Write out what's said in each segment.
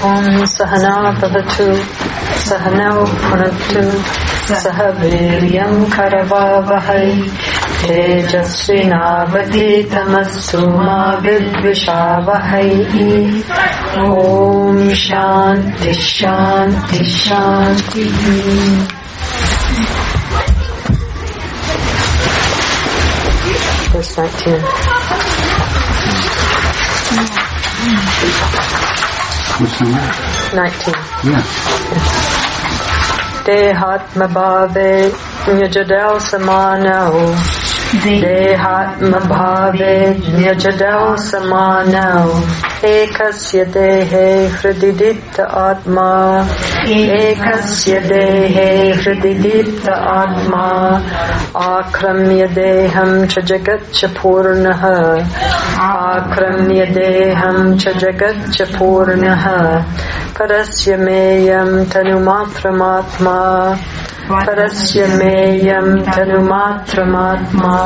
Om Sahana Bhavatu Sahano Punatu Sahaviryam Karavavahai Tejasvinavati Tamastu Ma Vidvishavahai. Om Shanti Shanti Shanti. Verse 19. What's the word? 19. Yeah. Dehatma bhave nyajadao samano. Dehatma bhave nyajadao samano. Ekasya dehe hrididita atma. Ekasya dehe hrididita atma. Akramya deham cha jagat cha purnaha. Akramya deham cha jagat cha purnaha. Parasya meyam tanumatramatma. Parasya meyam tanumatramatma.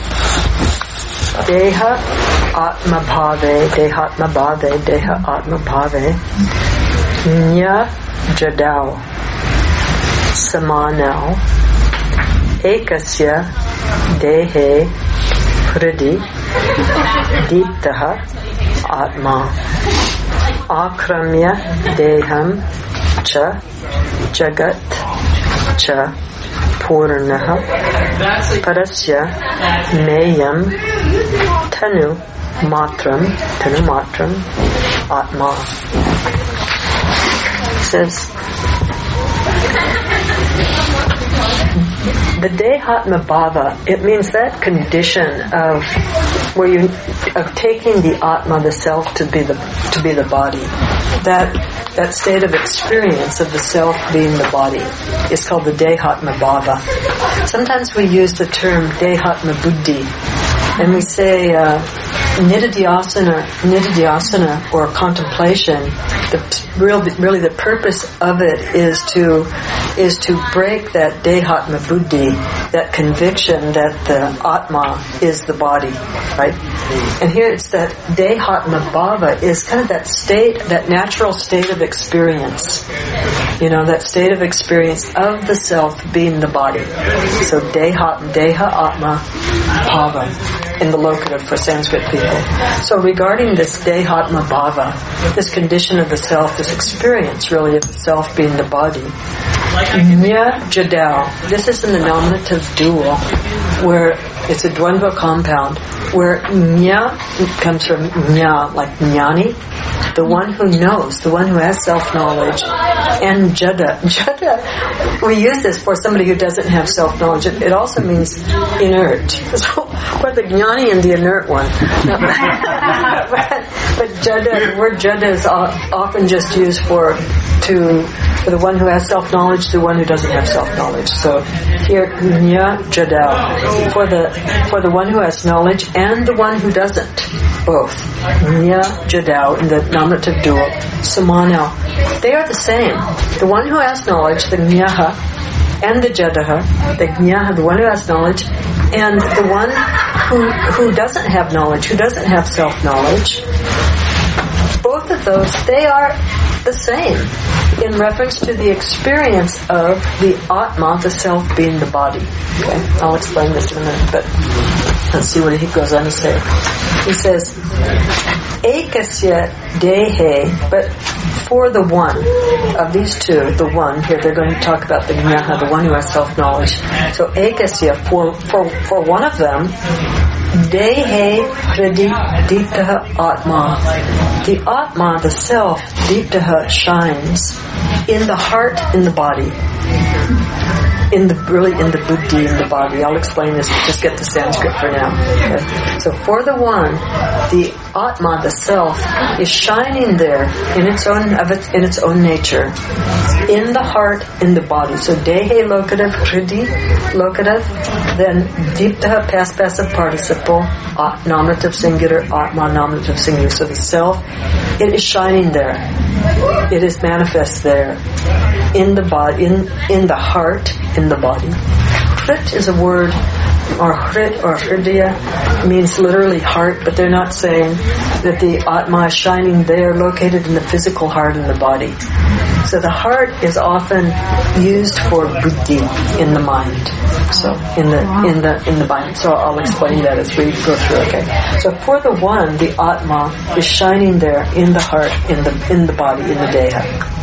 Deha atma bhave, dehatma bhave, deha atma bhave. Nya jadao samanao. Ekasya dehe hridi diptaha atma. Akramya deham cha jagat cha purnaha. Parasya meyam tanu matram atma. It says the Dehatma Bhava, it means that condition of taking the Atma, the self, to be the body. That state of experience of the self being the body is called the Dehatma Bhava. Sometimes we use the term Dehatma Buddhi, and we say Nididhyasana or contemplation. Really, the purpose of it is to break that Dehatma Buddhi, that conviction that the Atma is the body, right? And here it's that Dehatma Bhava is kind of that state, that natural state of experience. That state of experience of the self being the body. So Deha Atma Bhava in the locative for Sanskrit people. So regarding this Dehatma Bhava, this condition of the self, this experience really of the self being the body, Nya Jadao, this is in the nominative dual, where it's a dvandva compound, where Nya comes from Nya, like Jnani, the one who knows, the one who has self-knowledge, and Jada. Jada, we use this for somebody who doesn't have self-knowledge. It also means inert. So we're the Jnani and the inert one. But Jada, the word Jada is often just used for the one who has self-knowledge, the one who doesn't have self-knowledge. So here, Nya Jadao, for the one who has knowledge and the one who doesn't, both. Nya Jadao in the nominative dual, Samano. They are the same. The one who has knowledge, the Nyaha, and the Jadaha, the Nyaha, the one who has knowledge, and the one who doesn't have knowledge, who doesn't have self-knowledge, both of those, they are the same in reference to the experience of the Atma, the self being the body. Okay, I'll explain this in a minute, but let's see what he goes on to say. He says, Ekasya dehe, but for the one of these two, the one, here they're going to talk about the Jnaha, the one who has self-knowledge. So Ekasya, for one of them, Dehe Hridi Diptaha Atma. The Atma, the self, Diptaha, shines in the heart, in the body. In the buddhi, in the body. I'll explain this, just get the Sanskrit for now. Okay. So for the one, the Atma, the self, is shining there in its own nature. In the heart, in the body. So Dehe locative, Hridi locative, then Diptaha past passive participle, nominative singular, Atma nominative singular. So the self, it is shining there. It is manifest there. In the body, in the heart, in the body. Hrit is a word or Hrit or Hridaya means literally heart, but they're not saying that the Atma is shining there, located in the physical heart in the body. So the heart is often used for buddhi, in the mind. So in the mind. So I'll explain that as we go through. Okay. So for the one, the Atma is shining there in the heart, in the body, in the deha.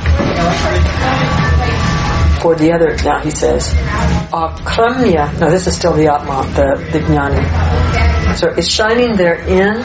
For the other, now he says, akramya. Now this is still the Atma, the jnani. So it's shining there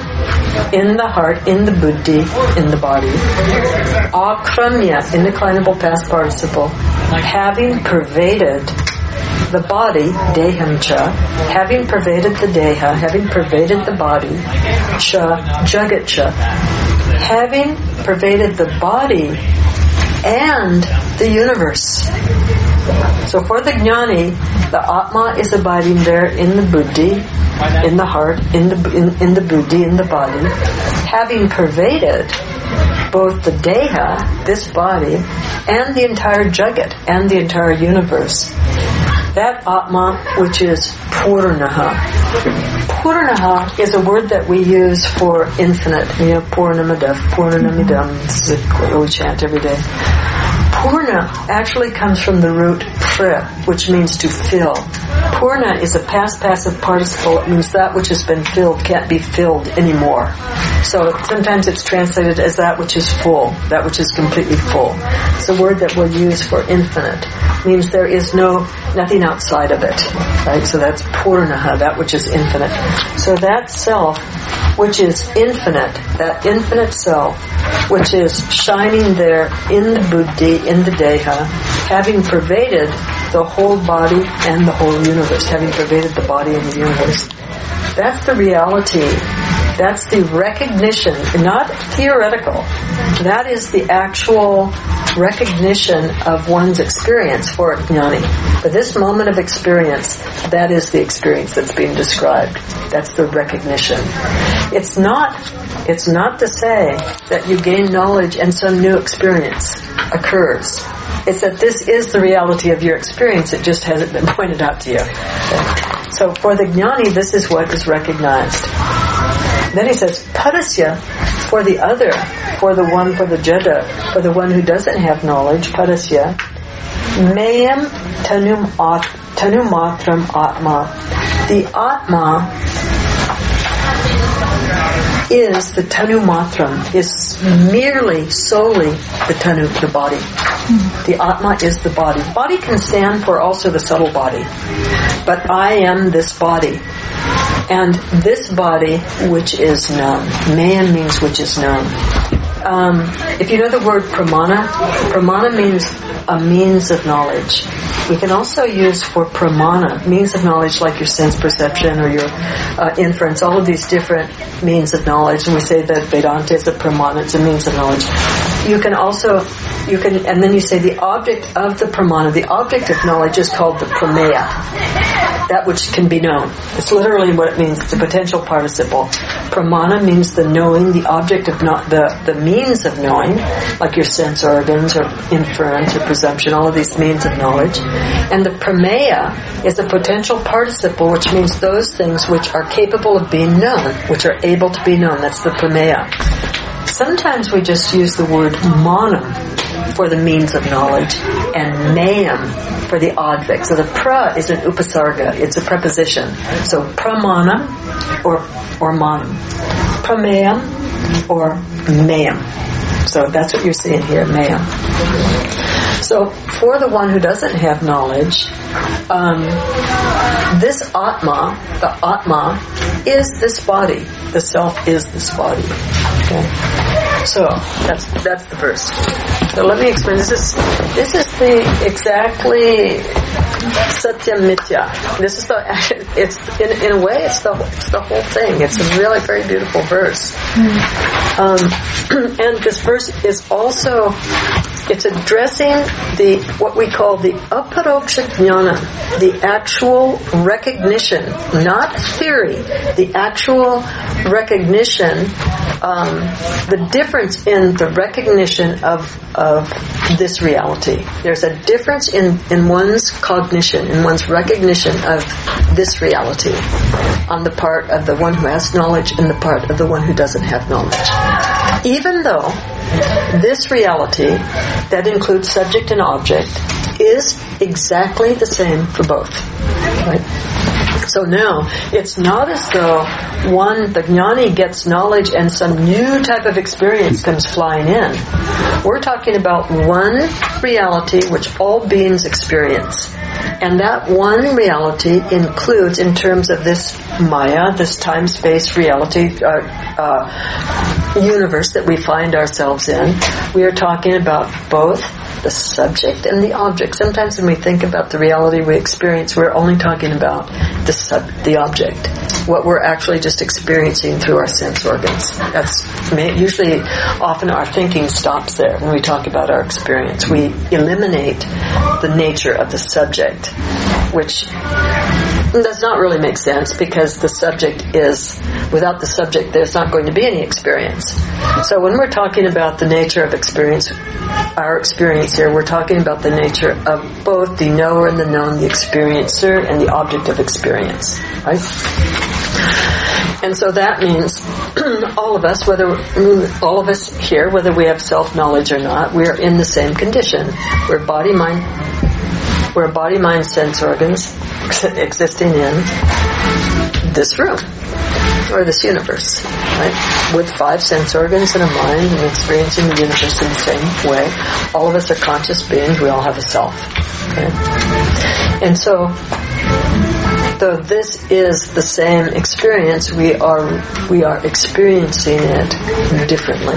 in the heart, in the buddhi, in the body. Akramya, indeclinable past participle, having pervaded the body, deham cha, having pervaded the deha, having pervaded the body, cha, jagat cha, having pervaded the body and the universe. So for the jnani, the Atma is abiding there in the buddhi, in the heart, in the buddhi, in the body, having pervaded both the deha, this body, and the entire jagat, and the entire universe. That Atma, which is Purnaha. Purnaha is a word that we use for infinite. Purnamadav, Purnamidam, this is what we chant every day. Purna actually comes from the root pra, which means to fill. Purna is a past passive participle. It means that which has been filled can't be filled anymore. So sometimes it's translated as that which is full, that which is completely full. It's a word that we'll use for infinite. It means there is nothing outside of it. Right? So that's Purnaha, that which is infinite. So that self, which is infinite, that infinite self, which is shining there in the buddhi, in the deha, having pervaded the whole body and the whole universe, having pervaded the body and the universe. That's the reality. That's the recognition, not theoretical. That is the actual recognition of one's experience for a jnani. For this moment of experience, that is the experience that's being described. That's the recognition. It's not to say that you gain knowledge and some new experience occurs. It's that this is the reality of your experience. It just hasn't been pointed out to you. Okay. So for the jnani, this is what is recognized. Then he says, Padasya, for the other, for the one, for the jada, for the one who doesn't have knowledge, Padasya, mayam tanumatram atma. The atma is the tanumatram, is merely, solely the tanu, the body. The atma is the body. Body can stand for also the subtle body. But I am this body. And this body, which is known. Man means which is known. If you know the word pramana, pramana means a means of knowledge. We can also use for pramana, means of knowledge like your sense perception or your inference, all of these different means of knowledge. And we say that Vedanta is a pramana, it's a means of knowledge. And then you say the object of the pramana, the object of knowledge is called the prameya, that which can be known. It's literally what it means. It's a potential participle. Pramana means the knowing, the object of the means of knowing, like your sense organs or inference or presumption, all of these means of knowledge. And the prameya is a potential participle, which means those things which are capable of being known, which are able to be known. That's the prameya. Sometimes we just use the word manam for the means of knowledge, and mayam for the advik. So the pra is an upasarga, it's a preposition. So pramanam or manam, pramayam or mayam. So that's what you're seeing here, mayam. So for the one who doesn't have knowledge, this atma, the atma, is this body. The self is this body. Okay. So that's the verse. So let me explain. This is the exactly Satyam Mitya. This is it's in a way it's the whole thing. It's a really very beautiful verse. And this verse is also, it's addressing what we call the aparoksha jnana, the actual recognition, not theory, the actual recognition, the difference in the recognition of this reality. There's a difference in one's cognition, in one's recognition of this reality on the part of the one who has knowledge and the part of the one who doesn't have knowledge. Even though this reality that includes subject and object is exactly the same for both. Right? So now, it's not as though the jnani gets knowledge and some new type of experience comes flying in. We're talking about one reality which all beings experience. And that one reality includes, in terms of this Maya, this time-space reality, universe that we find ourselves in, we are talking about both the subject and the object. Sometimes when we think about the reality we experience, we're only talking about the object, what we're actually just experiencing through our sense organs. That's usually, often our thinking stops there when we talk about our experience. We eliminate the nature of the subject, which does not really make sense, because the subject is, without the subject there's not going to be any experience. So when we're talking about the nature of experience, our experience here, we're talking about the nature of both the knower and the known, the experiencer and the object of experience, right? And so that means all of us here, whether we have self-knowledge or not, we are in the same condition. We're body-mind sense organs existing in this room, or this universe, right? With 5 sense organs and a mind, and experiencing the universe in the same way. All of us are conscious beings. We all have a self. Okay? And so, though this is the same experience, we are experiencing it differently.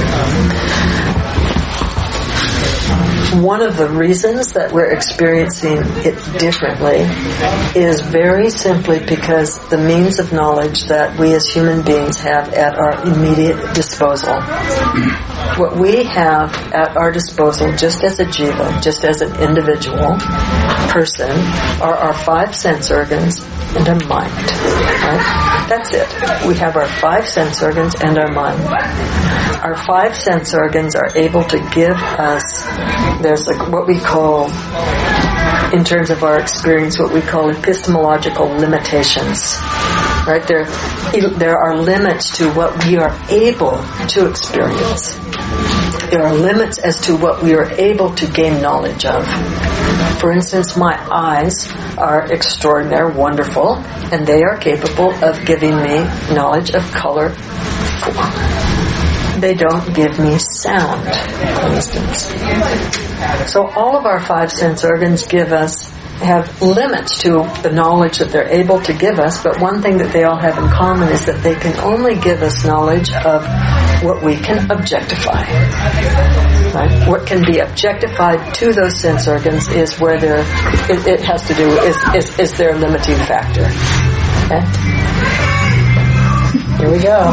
One of the reasons that we're experiencing it differently is very simply because the means of knowledge that we as human beings have at our immediate disposal. What we have at our disposal, just as a jiva, just as an individual person, are our 5 sense organs and our mind. Right? That's it. We have our 5 sense organs and our mind. Our 5 sense organs are able to give us, there's like what we call, in terms of our experience, what we call epistemological limitations. Right? There are limits to what we are able to experience. There are limits as to what we are able to gain knowledge of. For instance, my eyes are extraordinary, wonderful, and they are capable of giving me knowledge of color, form. They don't give me sound, for instance. So all of our 5 sense organs have limits to the knowledge that they're able to give us, but one thing that they all have in common is that they can only give us knowledge of what we can objectify. Right? What can be objectified to those sense organs is where it has to do is their limiting factor. Okay? Here we go.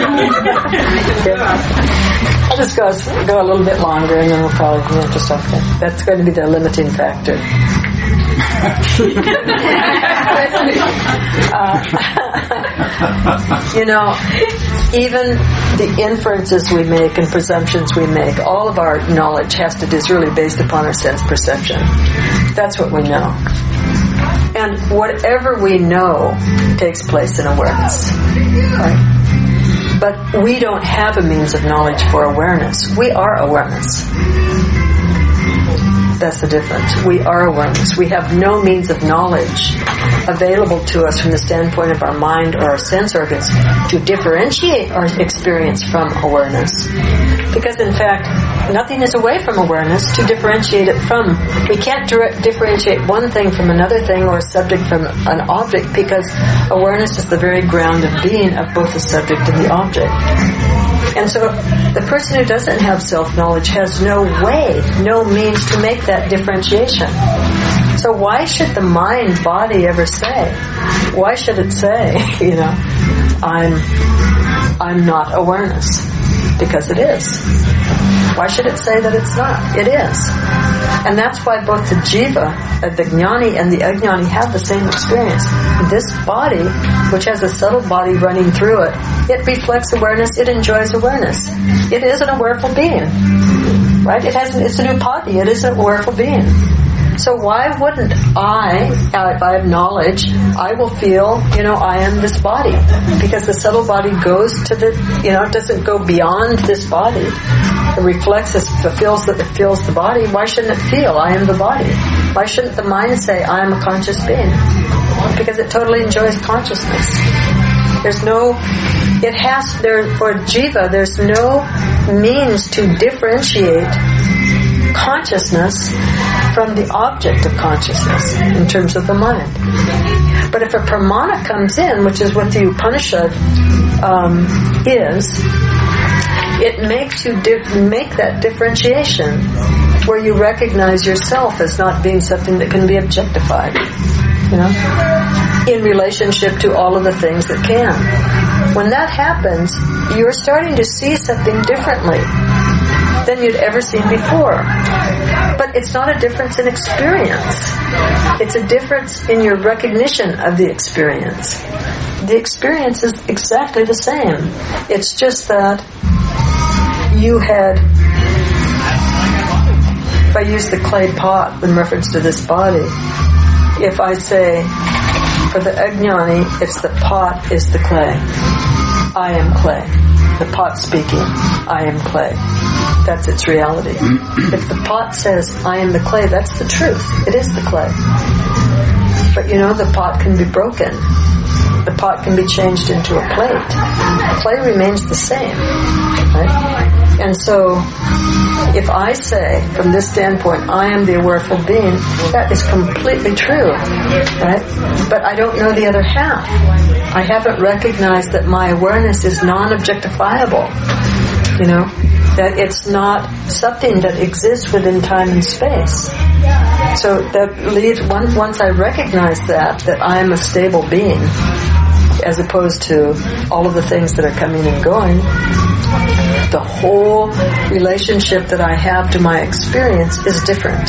I'll just go a little bit longer, and then we'll probably just okay. That's going to be their limiting factor. Even the inferences we make and presumptions we make, all of our knowledge is really based upon our sense perception. That's what we know. And whatever we know takes place in awareness. Right? But we don't have a means of knowledge for awareness. We are awareness. That's the difference. We are awareness. We have no means of knowledge available to us from the standpoint of our mind or our sense organs to differentiate our experience from awareness. Because in fact, nothing is away from awareness to differentiate it from. We can't differentiate one thing from another thing or a subject from an object, because awareness is the very ground of being of both the subject and the object. And so the person who doesn't have self-knowledge has no way, no means to make that differentiation. So why should the mind body ever say? Why should it say, I'm not awareness? Because it is. Why should it say that it's not? It is. And that's why both the jiva, the jnani and the ajnani have the same experience. This body, which has a subtle body running through it, it reflects awareness, it enjoys awareness. It is an awareful being. Right? It's an upati, it is an awareful being. So why wouldn't I, if I have knowledge, I will feel, I am this body. Because the subtle body goes to the, it doesn't go beyond this body. It reflects, it feels the body. Why shouldn't it feel, I am the body? Why shouldn't the mind say, I am a conscious being? Because it totally enjoys consciousness. For jiva, there's no means to differentiate consciousness from the object of consciousness in terms of the mind. But if a pramana comes in, which is what the Upanishad is, it makes you make that differentiation where you recognize yourself as not being something that can be objectified, in relationship to all of the things that can. When that happens, you're starting to see something differently than you'd ever seen before. But it's not a difference in experience. It's a difference in your recognition of the experience. The experience is exactly the same. It's just that you had, if I use the clay pot in reference to this body, if I say, for the ajnani, it's the pot is the clay. I am clay. The pot speaking, I am clay. That's its reality. If the pot says, I am the clay, that's the truth. It is the clay. But the pot can be broken. The pot can be changed into a plate. The clay remains the same. Right? And so, if I say, from this standpoint, I am the awareful being, that is completely true. Right? But I don't know the other half. I haven't recognized that my awareness is non-objectifiable. That it's not something that exists within time and space. So that leads, once I recognize that I am a stable being, as opposed to all of the things that are coming and going, the whole relationship that I have to my experience is different.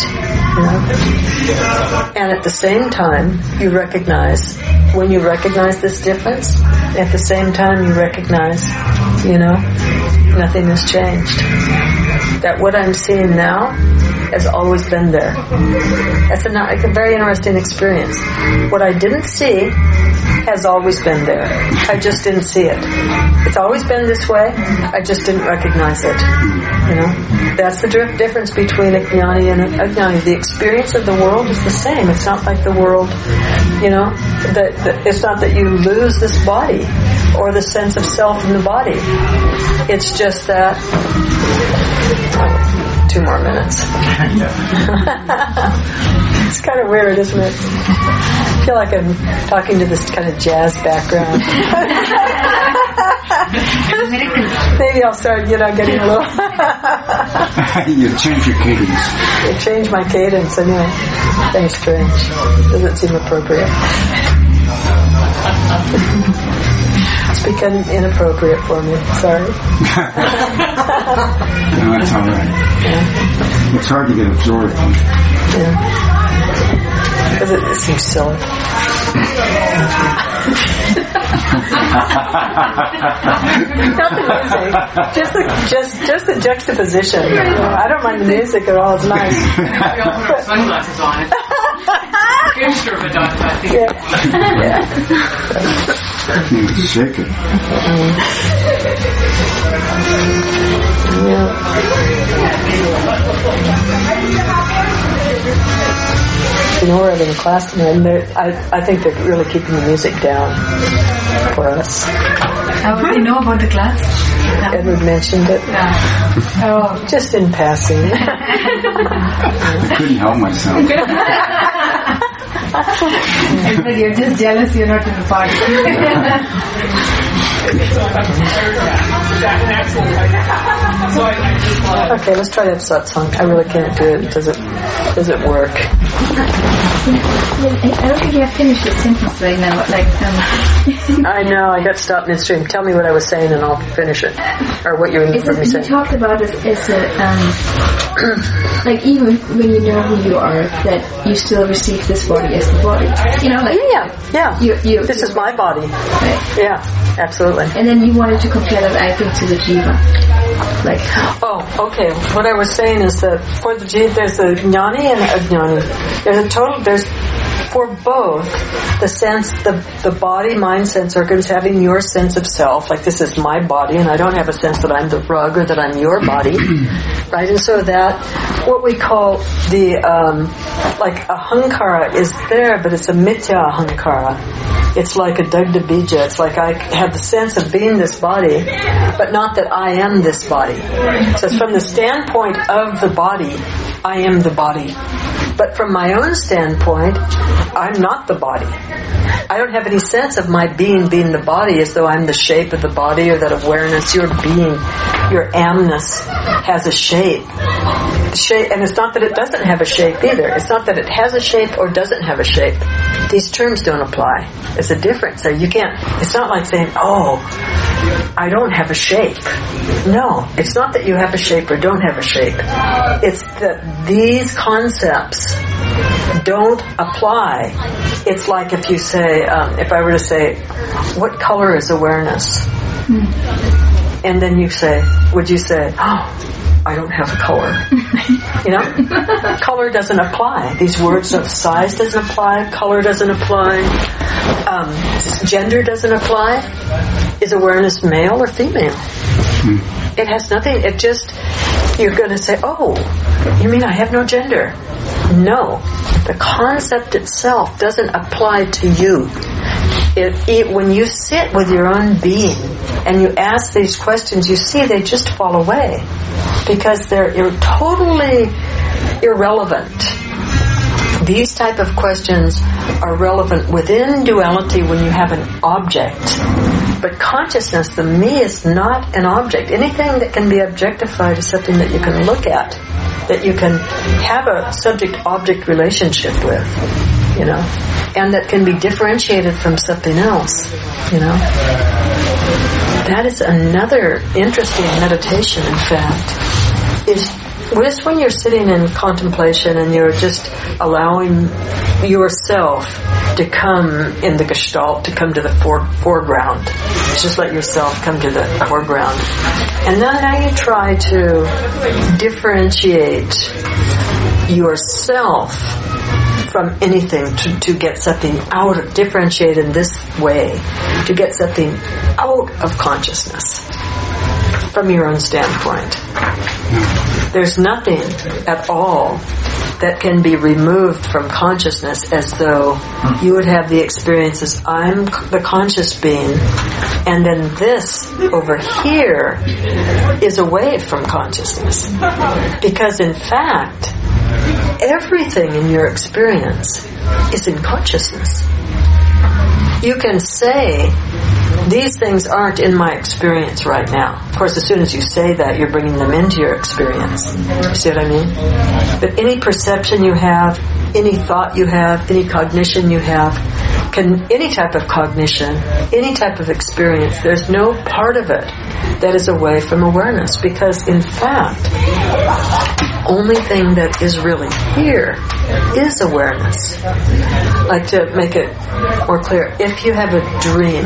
And at the same time, you recognize, when you recognize this difference, at the same time you recognize, nothing has changed. That what I'm seeing now has always been there. That's a very interesting experience. What I didn't see has always been there. I just didn't see it. It's always been this way. I just didn't recognize it. That's the difference between a jnani and an ajnani. The experience of the world is the same. It's not like the world, it's not that you lose this body or the sense of self in the body. It's just that 2 more minutes. It's kind of weird, isn't it? I feel like I'm talking to this kind of jazz background. Maybe I'll start, getting a little... You change your cadence. You change my cadence, anyway. Very strange. Doesn't seem appropriate. It's become inappropriate for me. Sorry. No, that's all right. Yeah. It's hard to get absorbed. Yeah. Because it seems silly. Not the music, just the juxtaposition. I don't mind the music at all. It's nice. Sunglasses on it. Picture of a dog, I think. Yeah. He was shaking. We're having a class tonight, and I think they're really keeping the music down for us. How would you know about the class? Edward mentioned it. Oh, just in passing. I couldn't help myself. But you're just jealous you're not in the party. Okay, let's try to have satsang. I really can't do it. Does it work? I don't think you have finished the sentence right now. I know, I got stopped midstream. Tell me what I was saying and I'll finish it. Or what you were saying. You talked about it as like even when you know who you are, that you still receive this body as the body. Yeah. This is my body. Right. Yeah, absolutely. And then you wanted to compare that, I think, connected to the jiva? Like, oh, okay. What I was saying is that for the jiva, there's a jnani and ajnani. There's for both the sense, the body, mind, sense organs having your sense of self, like this is my body, and I don't have a sense that I'm the rug or that I'm your body, right? And so that what we call the like ahankara is there, but it's a mithya ahankara. It's like a dagda bija. It's like I have the sense of being this body, but not that I am this body. So it's from the standpoint of the body, I am the body. But from my own standpoint, I'm not the body. I don't have any sense of my being the body as though I'm the shape of the body or that awareness, your being, your amness has a shape. And it's not that it doesn't have a shape either. It's not that it has a shape or doesn't have a shape. These terms don't apply. There's a difference there. You can't, it's not like saying, oh, I don't have a shape. No, it's not that you have a shape or don't have a shape. It's that these concepts don't apply. It's like if you say, if I were to say, what color is awareness? And then you say, would you say, oh, I don't have color. You know? Color doesn't apply. These words of size doesn't apply. Color doesn't apply. Gender doesn't apply. Is awareness male or female? It has nothing. It just, you're going to say, oh, you mean I have no gender? No. The concept itself doesn't apply to you. When you sit with your own being and you ask these questions, you see they just fall away because they're totally irrelevant. These type of questions are relevant within duality when you have an object. But consciousness, the me, is not an object. Anything that can be objectified is something that you can look at, that you can have a subject-object relationship with, you know, and that can be differentiated from something else, you know. That is another interesting meditation, in fact, is just when you're sitting in contemplation and you're just allowing yourself to come in the gestalt, to come to the foreground. Just let yourself come to the foreground. And then now you try to differentiate yourself from anything, to get something out of, differentiate in this way, to get something out of consciousness from your own standpoint. There's nothing at all that can be removed from consciousness as though you would have the experience as I'm the conscious being, and then this over here is away from consciousness. Because in fact, everything in your experience is in consciousness. You can say, these things aren't in my experience right now. Of course, as soon as you say that, you're bringing them into your experience. You see what I mean? But any perception you have, any thought you have, any cognition you have, any type of cognition, any type of experience, there's no part of it that is away from awareness. Because, in fact, only thing that is really here is awareness. Like, to make it more clear, if you have a dream,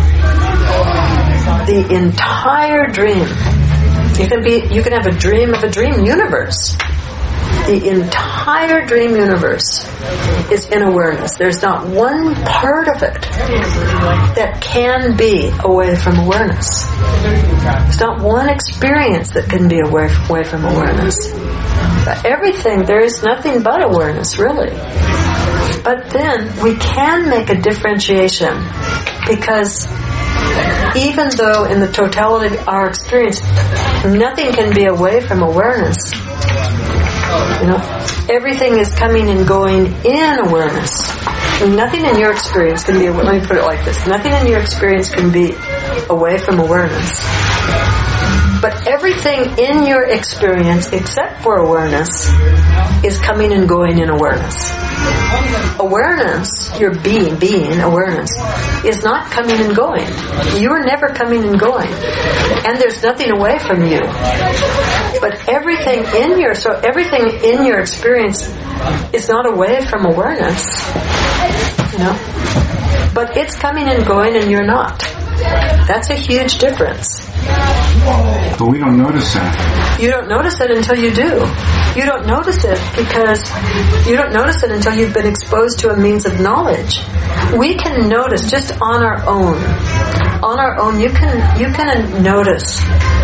the entire dream, you can have a dream of a dream universe. The entire dream universe is in awareness. There's not one part of it that can be away from awareness. There's not one experience that can be away from awareness. But everything, there is nothing but awareness, really. But then we can make a differentiation, because even though in the totality of our experience nothing can be away from awareness, you know, everything is coming and going in awareness. Nothing in your experience can be, let me put it like this, nothing in your experience can be away from awareness. But everything in your experience, except for awareness, is coming and going in awareness. Awareness, your being, awareness, is not coming and going. You are never coming and going. And there's nothing away from you. But everything in your experience is not away from awareness. You know? But it's coming and going and you're not. That's a huge difference. But we don't notice that. You don't notice it until you do. You don't notice it because you don't notice it until you've been exposed to a means of knowledge. We can notice just on our own. On our own, you can notice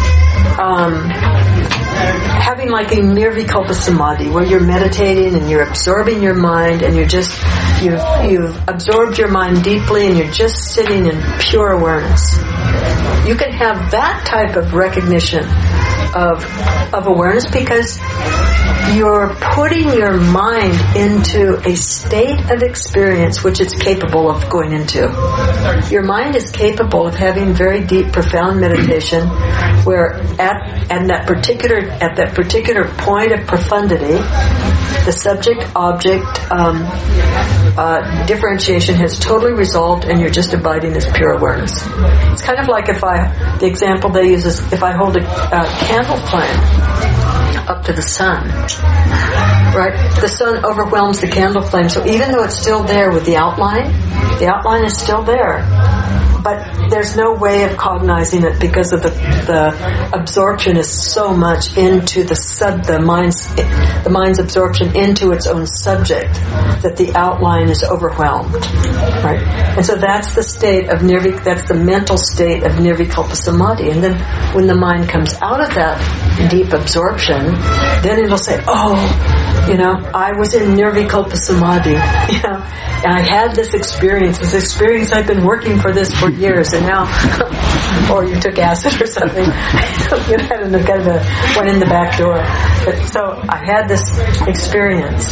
having like a nirvikalpa samadhi where you're meditating and you're absorbing your mind and you've absorbed your mind deeply and you're just sitting in pure awareness. You can have that type of recognition of awareness because you're putting your mind into a state of experience which it's capable of going into. Your mind is capable of having very deep, profound meditation where at that particular point of profundity, the subject-object differentiation has totally resolved and you're just abiding as pure awareness. It's kind of like the example they use is if I hold a candle flame up to the sun, right? The sun overwhelms the candle flame, so even though it's still there with the outline is still there, but there's no way of cognizing it because of the absorption is so much into the mind's absorption into its own subject that the outline is overwhelmed, right? And so that's the state of that's the mental state of nirvikalpa samadhi. And then when the mind comes out of that deep absorption, then it'll say, I was in nirvikalpa samadhi, and I had this experience I've been working for this for years, and now, or you took acid or something, kind of went in the back door. But so I had this experience,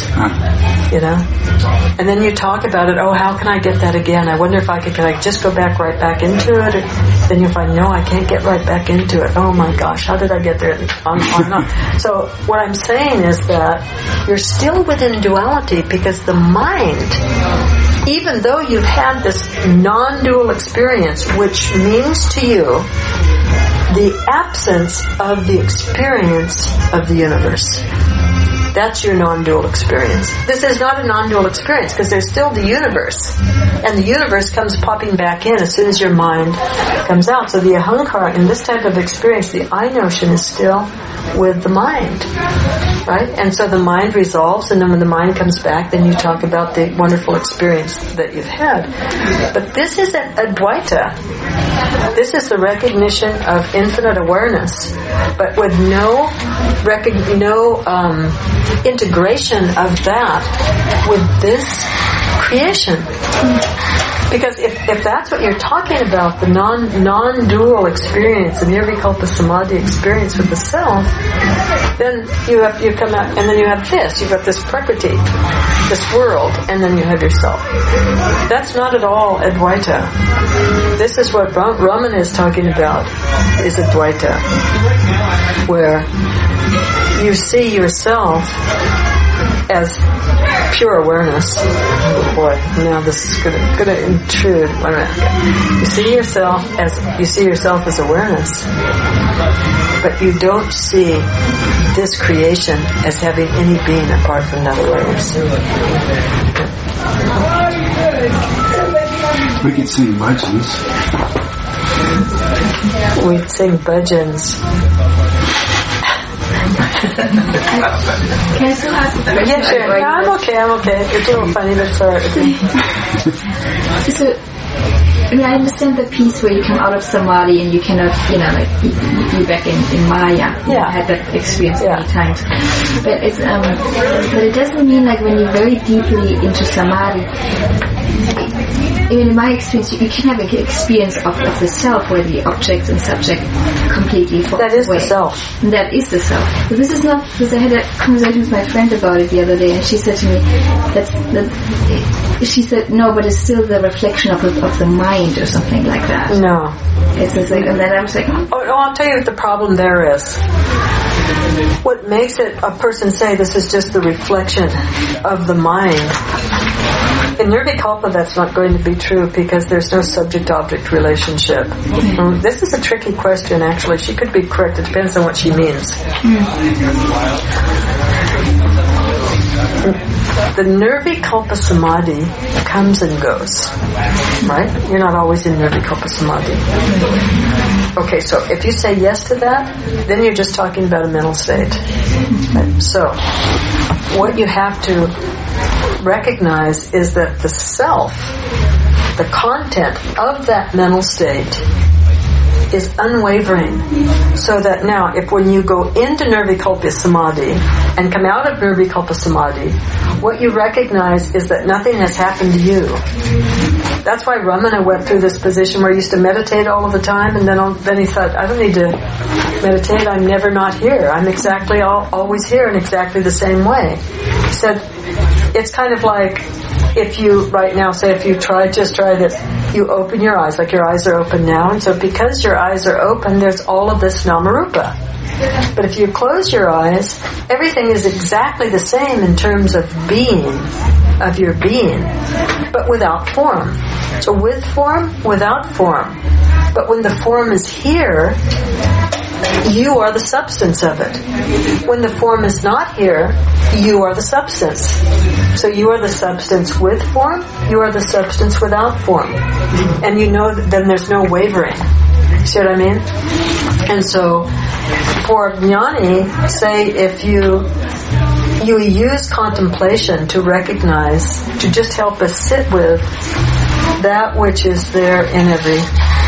and then you talk about it. Oh, how can I get that again? I wonder if can I just go right back into it? Or then you find, no, I can't get right back into it. Oh my gosh, how did I get there? On and on. So what I'm saying is that you're still within duality because the mind, even though you've had this non-dual experience, which means to you the absence of the experience of the universe. That's your non-dual experience. This is not a non-dual experience because there's still the universe. And the universe comes popping back in as soon as your mind comes out. So the ahankara in this type of experience, the I notion is still with the mind. Right? And so the mind resolves, and then when the mind comes back, then you talk about the wonderful experience that you've had. But this isn't Advaita. This is the recognition of infinite awareness, but with no integration of that with this creation. Because if that's what you're talking about, the non-dual experience, the nirvikalpa samadhi experience with the self, then you come out, and then you have this. You've got this prakriti, this world, and then you have yourself. That's not at all Advaita. This is what Ramana is talking about, is Advaita, where you see yourself as pure awareness. Oh boy, now this is going to intrude. Wait a minute. You see yourself as awareness, but you don't see this creation as having any being apart from that awareness. We could sing bhajans. We'd sing bhajans. Can I still ask a question? Yeah, sure. No, I'm okay. It's a little funny, but sorry. So, I understand the piece where you come out of samadhi and you cannot, you're back in Maya. Yeah. I had that experience many times. But it's, but it doesn't mean like when you're very deeply into samadhi, in my experience, you can have an experience of the self where the objects and subject completely fall away. That is the self. That is the self. But this is not, because I had a conversation with my friend about it the other day, and she said to me, she said, no, but it's still the reflection of the mind or something like that. No. It's just like, and then I was like, Oh, I'll tell you what the problem there is. What makes it a person say this is just the reflection of the mind? In nirvikalpa, that's not going to be true because there's no subject-object relationship. This is a tricky question, actually. She could be correct. It depends on what she means. The nirvikalpa samadhi comes and goes, right? You're not always in nirvikalpa samadhi. Okay, so if you say yes to that, then you're just talking about a mental state. Right? So, what you have to recognize is that the self, the content of that mental state, is unwavering. So that now, if when you go into Nirvikalpa Samadhi and come out of Nirvikalpa Samadhi, what you recognize is that nothing has happened to you. That's why Ramana went through this position where he used to meditate all of the time, and then he thought, I don't need to meditate, I'm never not here. I'm exactly always here in exactly the same way. He said, it's kind of like if you, right now, say if you just try that, you open your eyes, like your eyes are open now, and so because your eyes are open, there's all of this Namarupa. But if you close your eyes, everything is exactly the same in terms of being, of your being, but without form. So with form, without form. But when the form is here, you are the substance of it. When the form is not here, you are the substance. So you are the substance with form, you are the substance without form. And you know that then there's no wavering. See what I mean? And so, for jnani, say if you use contemplation to recognize, to just help us sit with that which is there in every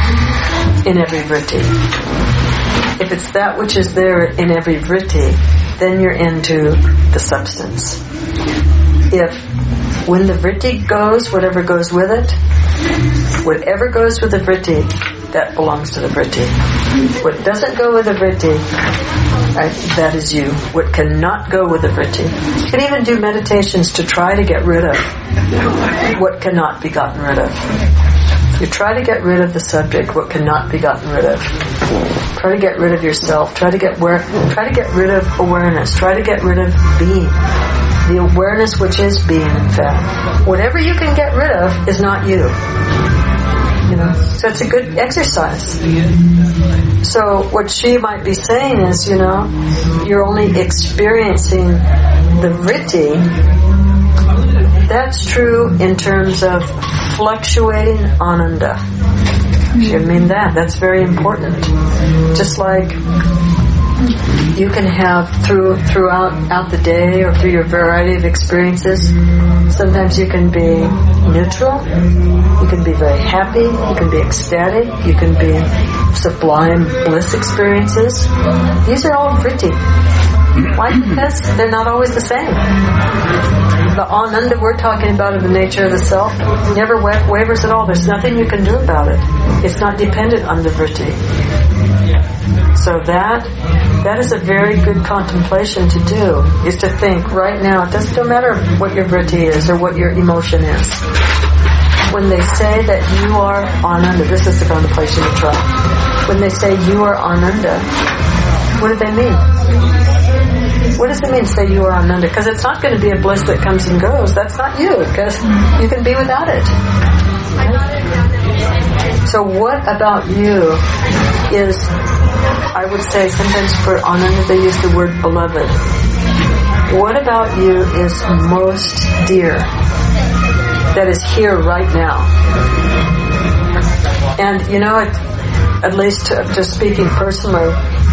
vritti. If it's that which is there in every vritti, then you're into the substance. If when the vritti goes, whatever goes with it, whatever goes with the vritti, that belongs to the vritti. What doesn't go with the vritti, right, that is you. What cannot go with the vritti. You can even do meditations to try to get rid of what cannot be gotten rid of. You try to get rid of the subject, what cannot be gotten rid of. Try to get rid of yourself. Try to get rid of awareness. Try to get rid of being. The awareness which is being, in fact. Whatever you can get rid of is not you. You know, so it's a good exercise. So what she might be saying is, you know, you're only experiencing the vritti. That's true in terms of fluctuating ananda. I mean that's very important. Just like you can have throughout the day or through your variety of experiences, sometimes you can be neutral, you can be very happy, you can be ecstatic, you can be sublime bliss experiences. These are all vritti. Why? Because they're not always the same. The ananda we're talking about in the nature of the self never wavers at all. There's nothing you can do about it. It's not dependent on the vritti. So that is a very good contemplation to do, is to think right now, it doesn't matter what your vritti is or what your emotion is. When they say that you are ananda, this is the contemplation to try. When they say you are ananda, what do they mean? What does it mean to say you are ananda? Because it's not going to be a bliss that comes and goes. That's not you, because you can be without it. Right? So what about you is, I would say sometimes for ananda they use the word beloved. What about you is most dear, that is here right now? And you know, at least just speaking personally,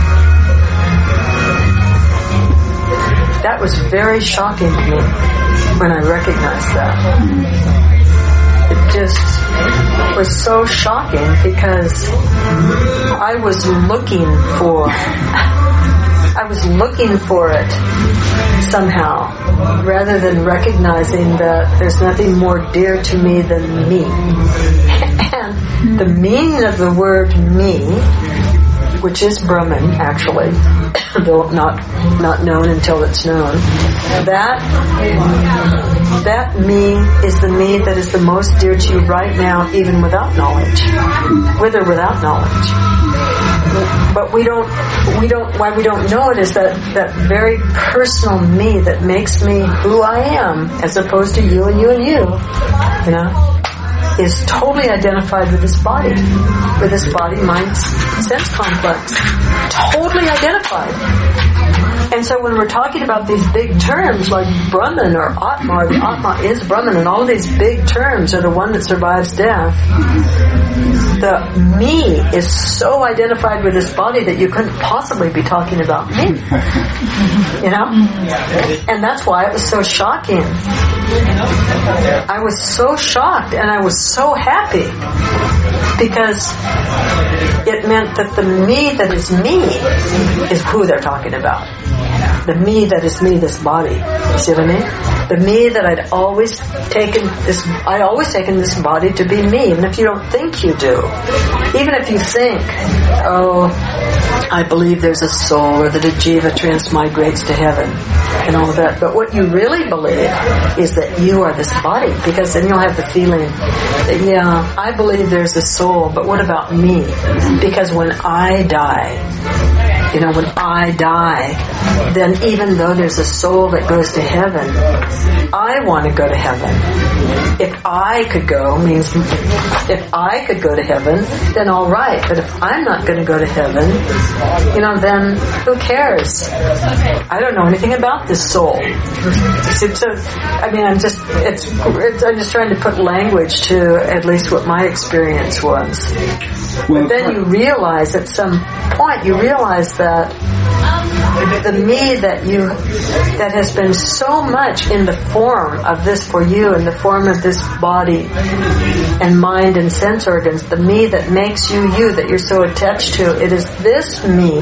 that was very shocking to me when I recognized that. It just was so shocking because I was looking for it somehow, rather than recognizing that there's nothing more dear to me than me. And the meaning of the word me, which is Brahman actually, though not known until it's known, that me is the me that is the most dear to you right now, even without knowledge, with or without knowledge. But why we don't know it is that very personal me that makes me who I am, as opposed to you and you and you know, is totally identified with this body, mind, sense complex. Totally identified. And so when we're talking about these big terms like Brahman or Atma, or the Atma is Brahman, and all of these big terms are the one that survives death, the me is so identified with this body that you couldn't possibly be talking about me. You know? And that's why it was so shocking. I was so shocked and I was so happy because it meant that the me that is me is who they're talking about. The me that is me, this body. You see what I mean? The me that I'd always taken this body to be me, even if you don't think you do. Even if you think, oh, I believe there's a soul, or that a jiva transmigrates to heaven, and all of that. But what you really believe is that you are this body, because then you'll have the feeling that, yeah, I believe there's a soul, but what about me? Because when I die, when I die, then even though there's a soul that goes to heaven, I want to go to heaven. If I could go means if I could go to heaven, then all right. But if I'm not going to go to heaven, then who cares? I don't know anything about this soul. So, I'm just trying to put language to at least what my experience was. But then you realize at some point, that the me that has been so much in the form of this for you, in the form of this body and mind and sense organs, the me that makes you you, that you're so attached to, it is this me,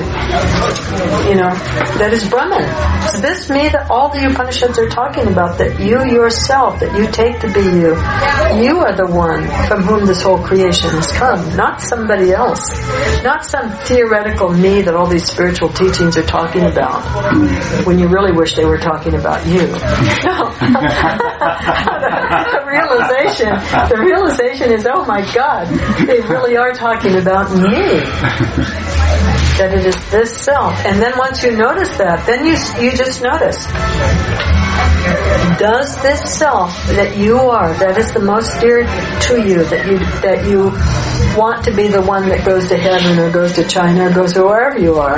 that is Brahman. It's this me that all the Upanishads are talking about, that you yourself, that you take to be you. You are the one from whom this whole creation has come, not somebody else, not some theoretical me that all these spiritual teachings are talking about, when you really wish they were talking about you. No. The realization is, oh my God, they really are talking about me. That it is this self. And then once you notice that, then you just notice, does this self that you are, that is the most dear to you, that you want to be the one that goes to heaven or goes to China or goes to wherever you are,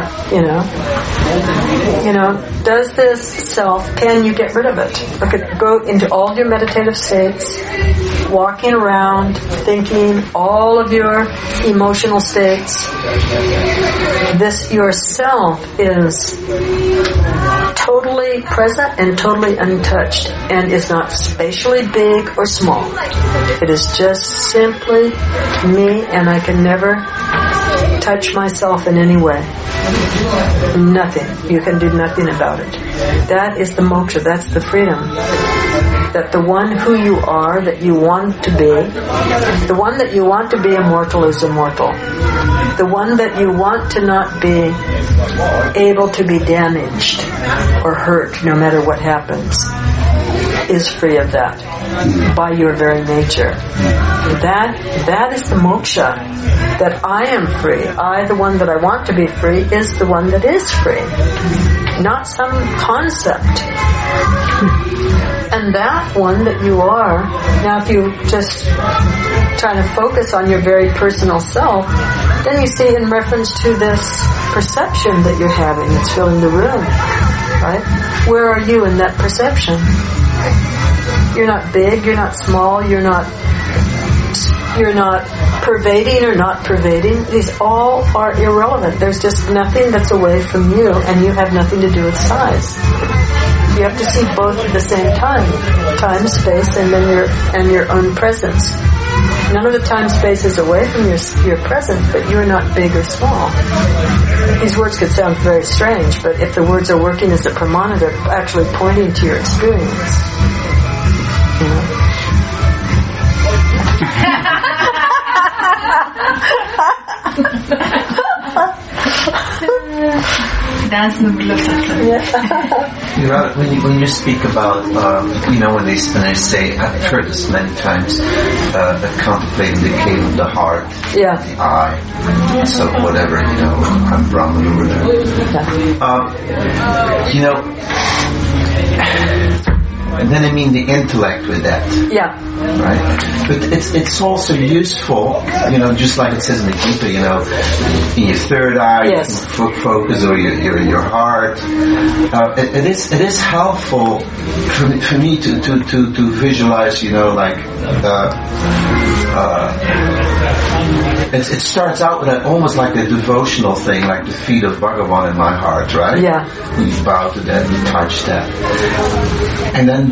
does this self, can you get rid of it? Go into all your meditative states, walking around, thinking, all of your emotional states. This yourself is totally present and totally untouched, and is not spatially big or small. It is just simply me, and I can never touch myself in any way. Nothing. You can do nothing about it. That is the moksha. That's the freedom. That the one who you are, that you want to be, the one that you want to be immortal is immortal. The one that you want to not be able to be damaged or hurt, no matter what happens, is free of that by your very nature. That is the moksha. That I am free. I, the one that I want to be free, is the one that is free. Not some concept. And that one that you are, now if you just try to focus on your very personal self, then you see in reference to this perception that you're having that's filling the room, right? Where are you in that perception? You're not big, you're not small, you're not pervading or not pervading. These all are irrelevant. There's just nothing that's away from you, and you have nothing to do with size. You have to see both at the same time. Time, space, and then your own presence. None of the time, space is away from your presence, but you are not big or small. These words could sound very strange, but if the words are working as a pramana, they're actually pointing to your experience. Dance in the middle of satsang. When you speak about, when they say, I've heard this many times, contemplating the cave of the heart, the I, so whatever, I'm Brahman or whatever. And then I mean the intellect with that. Yeah. Right? But it's also useful, just like it says in the Gita, in your third eye, yes. focus, or your heart. It is helpful for me to visualize, it starts out with almost like a devotional thing, like the feet of Bhagavan in my heart, right? Yeah. You bow to that, you touch that. And then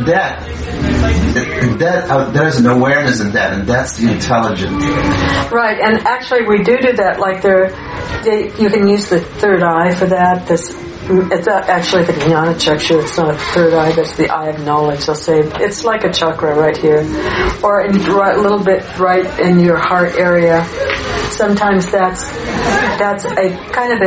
there's an awareness in that, and that's the intelligence. Right, and actually we do that, like you can use the third eye for that. It's not actually the Jnana Chaksha, it's not a third eye, that's the eye of knowledge. They'll say it's like a chakra right here, or a little bit right in your heart area. Sometimes that's a kind of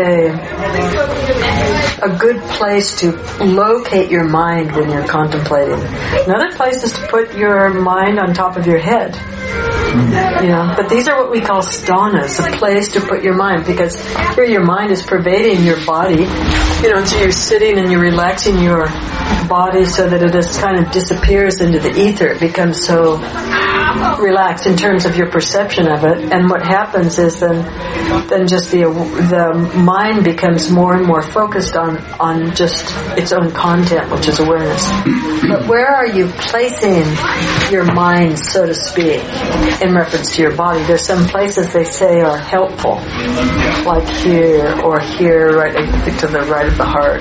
a good place to locate your mind when you're contemplating. Another place is to put your mind on top of your head. But these are what we call sthanas, a place to put your mind, because here your mind is pervading your body, so you're sitting and you're relaxing your body so that it just kind of disappears into the ether. It becomes so relaxed in terms of your perception of it, and what happens is then just the mind becomes more and more focused on just its own content, which is awareness. But where are you placing your mind, so to speak, in reference to your body? There's some places they say are helpful, like here or here, right to the right of the heart,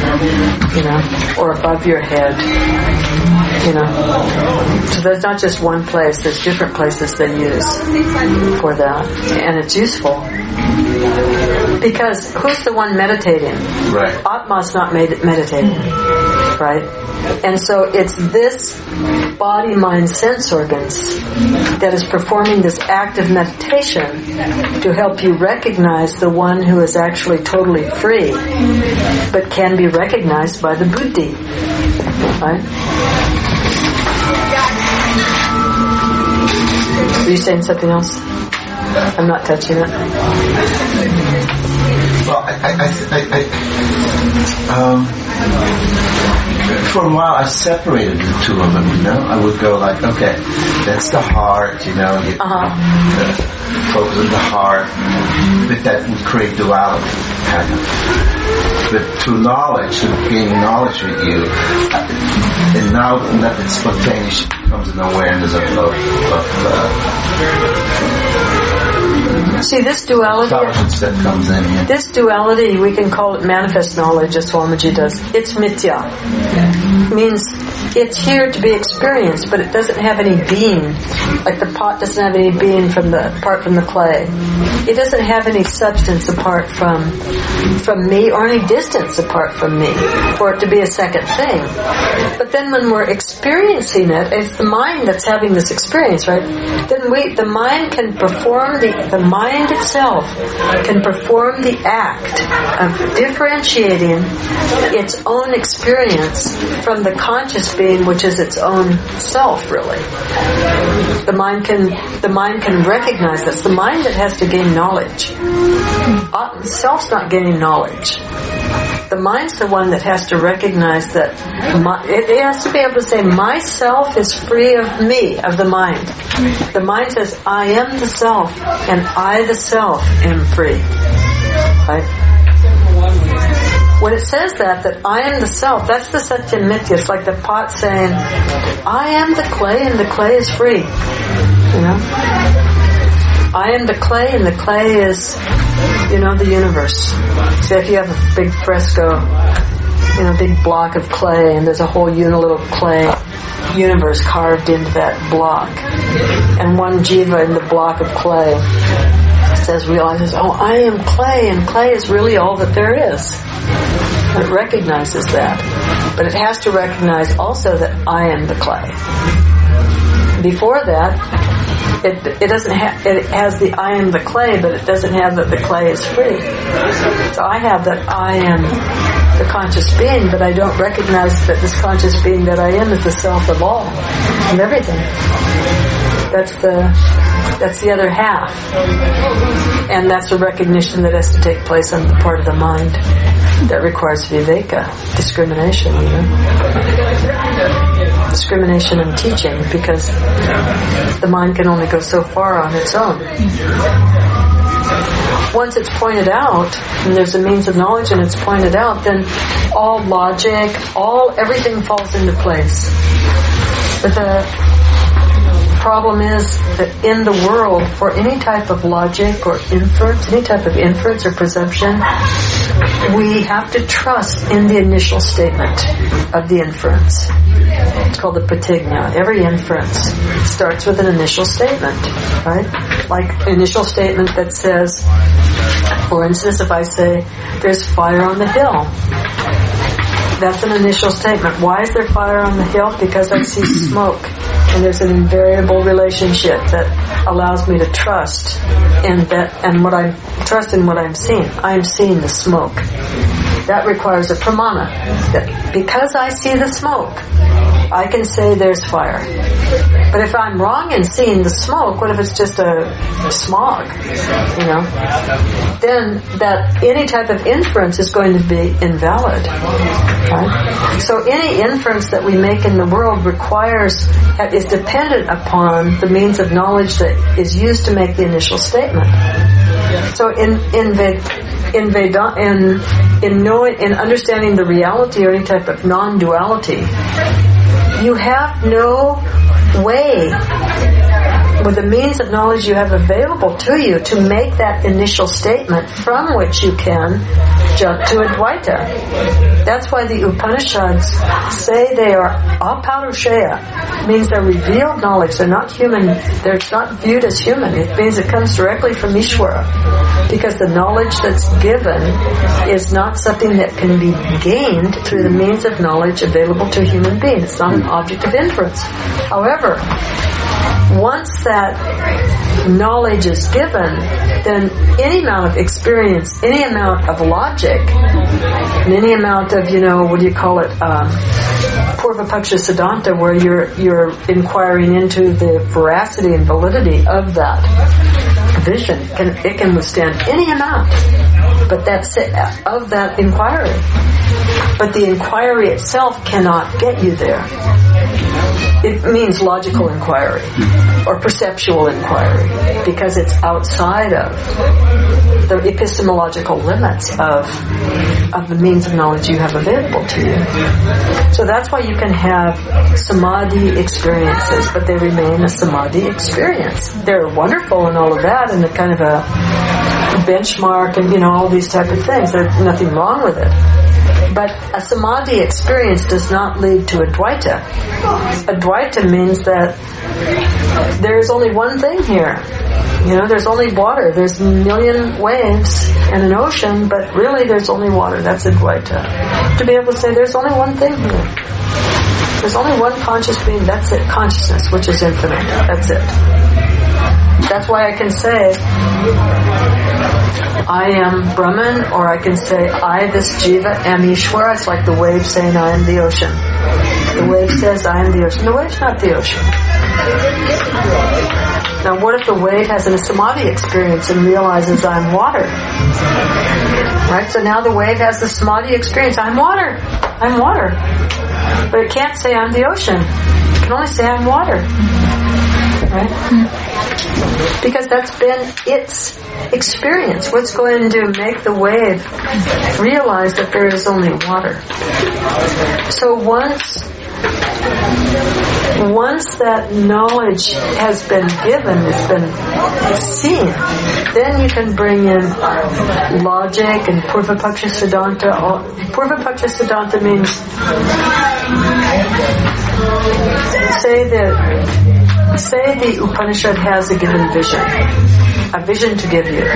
or above your head. So there's not just one place, there's different places they use for that, and it's useful. Because who's the one meditating? Right. Atma's not meditating, right? And so it's this body, mind, sense organs that is performing this act of meditation to help you recognize the one who is actually totally free, but can be recognized by the buddhi, right? Are you saying something else? I'm not touching it. Well, for a while I separated the two of them, I would go like, okay, that's the heart, focus on the heart, but that would create duality, kind of. But through knowledge, through gaining knowledge with you, and now that it's spontaneous, it becomes an awareness of see, this duality that comes in here. This duality, we can call it manifest knowledge, as Swamiji does. It's mithya. Means it's here to be experienced, but it doesn't have any being. Like the pot doesn't have any being apart from the clay. It doesn't have any substance apart from me, or any distance apart from me, for it to be a second thing. But then when we're experiencing it, it's the mind that's having this experience, right? Then the mind can perform the mind itself can perform the act of differentiating its own experience from the conscious being, which is its own self, really. The mind can recognize this. The mind that has to gain knowledge. Self's not gaining knowledge. The mind's the one that has to recognize that it has to be able to say, myself is free of me, of the mind. The mind says, I am the self, and I the self am free. Right? When it says that I am the self, that's the Satyam Mithya. It's like the pot saying, I am the clay, and the clay is free. I am the clay, and the clay is, the universe. So if you have a big fresco, big block of clay, and there's a whole little clay universe carved into that block, and one jiva in the block of clay realizes, I am clay, and clay is really all that there is. It recognizes that. But it has to recognize also that I am the clay. Before that, it doesn't have, it has the I am the clay, but it doesn't have that the clay is free. So I have that I am the conscious being, but I don't recognize that this conscious being that I am is the self of all, of everything. That's the other half. And that's a recognition that has to take place on the part of the mind that requires viveka, discrimination, discrimination in teaching, because the mind can only go so far on its own. Once it's pointed out, and there's a means of knowledge and it's pointed out, then all logic, everything falls into place. But the problem is that in the world, for any type of logic or inference, any type of inference or presumption, we have to trust in the initial statement of the inference. It's called the pratigna. Every inference starts with an initial statement, right? Like an initial statement that says, for instance, if I say, there's fire on the hill. That's an initial statement. Why is there fire on the hill? Because I see smoke. And there's an invariable relationship that allows me to trust in that, and trust in what I'm seeing. I'm seeing the smoke. That requires a pramana. That because I see the smoke, I can say there's fire. But if I'm wrong in seeing the smoke, what if it's just a smog? Then that any type of inference is going to be invalid. Right? So any inference that we make in the world is dependent upon the means of knowledge that is used to make the initial statement. So in understanding the reality or any type of non-duality, you have no way, with the means of knowledge you have available to you, to make that initial statement from which you can jump to Advaita. That's why the Upanishads say they are aparushaya, means they're revealed knowledge. They're not human. They're not viewed as human. It means it comes directly from Ishvara, because the knowledge that's given is not something that can be gained through the means of knowledge available to a human being. It's not an object of inference. However, once that knowledge is given, then any amount of experience, any amount of logic, and any amount of, Purvapaksha Siddhanta, where you're inquiring into the veracity and validity of that vision, it can withstand any amount, but that's it, of that inquiry. But the inquiry itself cannot get you there. It means logical inquiry or perceptual inquiry, because it's outside of the epistemological limits of the means of knowledge you have available to you. So that's why you can have samadhi experiences, but they remain a samadhi experience. They're wonderful and all of that, and they're kind of a benchmark and all these type of things. There's nothing wrong with it. But a samadhi experience does not lead to Advaita. Advaita means that there is only one thing here. There's only water. There's a million waves and an ocean, but really there's only water. That's Advaita. To be able to say there's only one thing here. There's only one conscious being. That's it. Consciousness, which is infinite. That's it. That's why I can say I am Brahman, or I can say I, this jiva, am Ishvara. It's like the wave saying I am the ocean. The wave says I am the ocean. The wave's not the ocean. Now what if the wave has a samadhi experience and realizes I'm water? Right? So now the wave has the samadhi experience. I'm water. I'm water. But it can't say I'm the ocean. It can only say I'm water. Right? Because that's been its experience. What's going to make the wave realize that there is only water? So once that knowledge has been given, it's been seen, then you can bring in logic and Purvapaksha Siddhanta. Purvapaksha Siddhanta means say the Upanishad has a given vision to give you.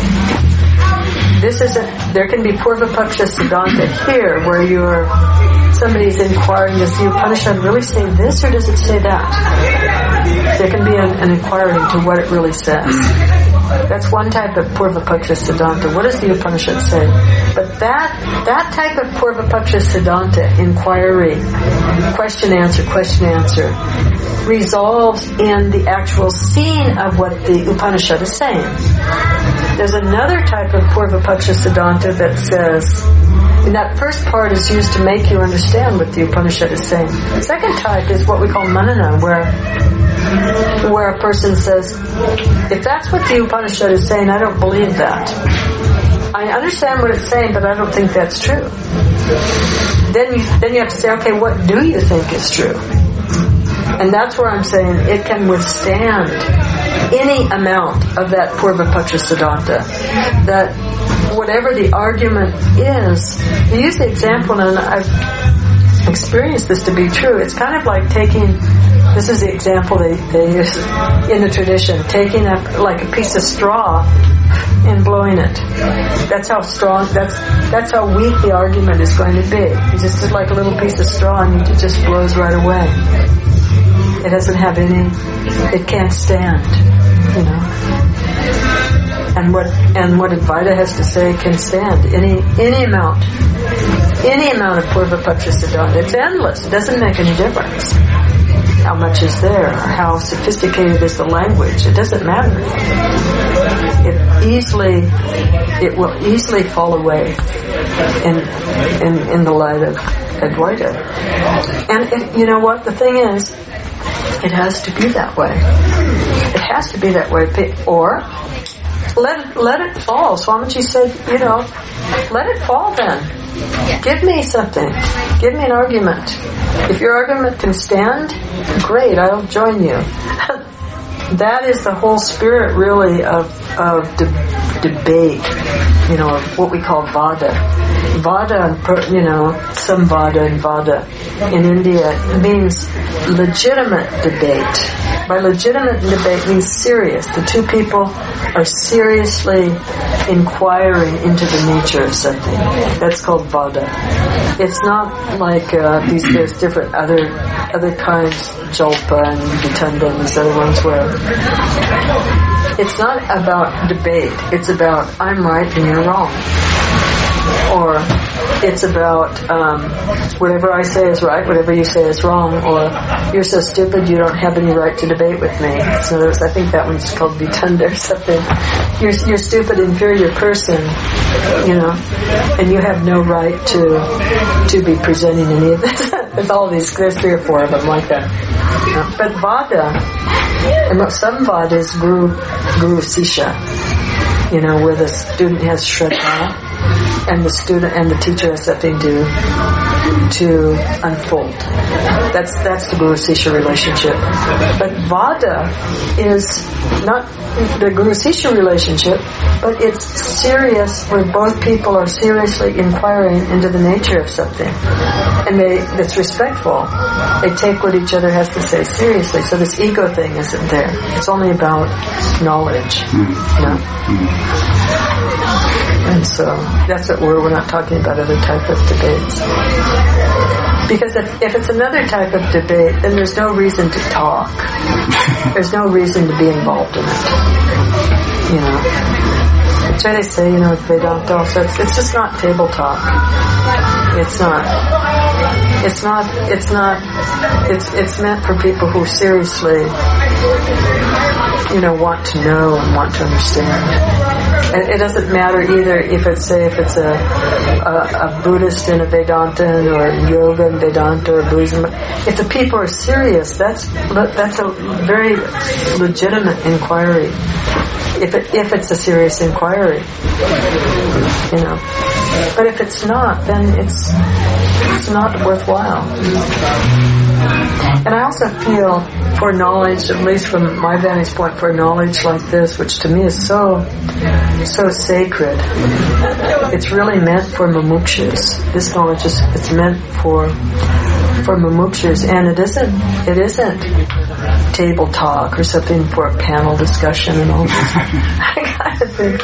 There can be Purvapaksha Siddhanta here, where somebody's inquiring, does the Upanishad really say this or does it say that? There can be an inquiry into what it really says. That's one type of Purvapaksha Siddhanta. What does the Upanishad say? But that type of Purvapaksha Siddhanta inquiry, question answer, resolves in the actual scene of what the Upanishad is saying. There's another type of Purvapaksha Siddhanta that says, And that first part is used to make you understand what the Upanishad is saying. The second type is what we call manana, where a person says, if that's what the Upanishad is saying, I don't believe that. I understand what it's saying, but I don't think that's true. Then you have to say, okay, what do you think is true? And that's where I'm saying it can withstand any amount of that Purvapatra Siddhanta. That whatever the argument is, we use the example, and I've experienced this to be true. It's kind of like this is the example they use in the tradition, taking like a piece of straw and blowing it. That's how strong, that's how weak the argument is going to be. It's just like a little piece of straw and it just blows right away. It doesn't have it can't stand, And what Advaita has to say can stand any amount of Purvapatra Siddhanta. It's endless. It doesn't make any difference how much is there, or how sophisticated is the language. It doesn't matter. It will easily fall away in the light of Advaita. And you know what? The thing is, it has to be that way. It has to be that way. Or let it fall. Swamiji said, let it fall then. Give me something. Give me an argument. If your argument can stand, great, I'll join you. That is the whole spirit, really, of debate, of what we call Vada. Vada, Samvada and Vada in India means legitimate debate. By legitimate debate means serious. The two people are seriously inquiring into the nature of something. That's called Vada. It's not like there's different other kinds, Jalpa and Vitanda and these other ones where it's not about debate. It's about I'm right and you're wrong. Or it's about whatever I say is right, whatever you say is wrong, or you're so stupid you don't have any right to debate with me. So I think that one's called Vitanda or something. You're stupid, inferior person, and you have no right to be presenting any of this. There's there's 3 or 4 of them like that. But Vada, and some Vada is Guru Sisha, where the student has Shraddha, and the student and the teacher has something to unfold. That's the Guru Sisha relationship. But Vada is not the Guru Sisha relationship, but it's serious, where both people are seriously inquiring into the nature of something, and it's respectful. They take what each other has to say seriously. So this ego thing isn't there. It's only about knowledge. And so that's what we're not talking about other type of debates. Because if it's another type of debate, then there's no reason to talk. There's no reason to be involved in it. That's why they say, with Vedanta also, it's just not table talk. It's meant for people who seriously, want to know and want to understand. And it doesn't matter either if it's a Buddhist and a Vedantin, or yoga and Vedanta, or Buddhism. If the people are serious, that's a very legitimate inquiry. If it's a serious inquiry, But if it's not, then it's not worthwhile. And I also feel for knowledge, at least from my vantage point, for knowledge like this, which to me is so sacred, it's really meant for mumukshus. This knowledge it's meant for mumukshus, and it isn't table talk or something for a panel discussion and all this. I kind of think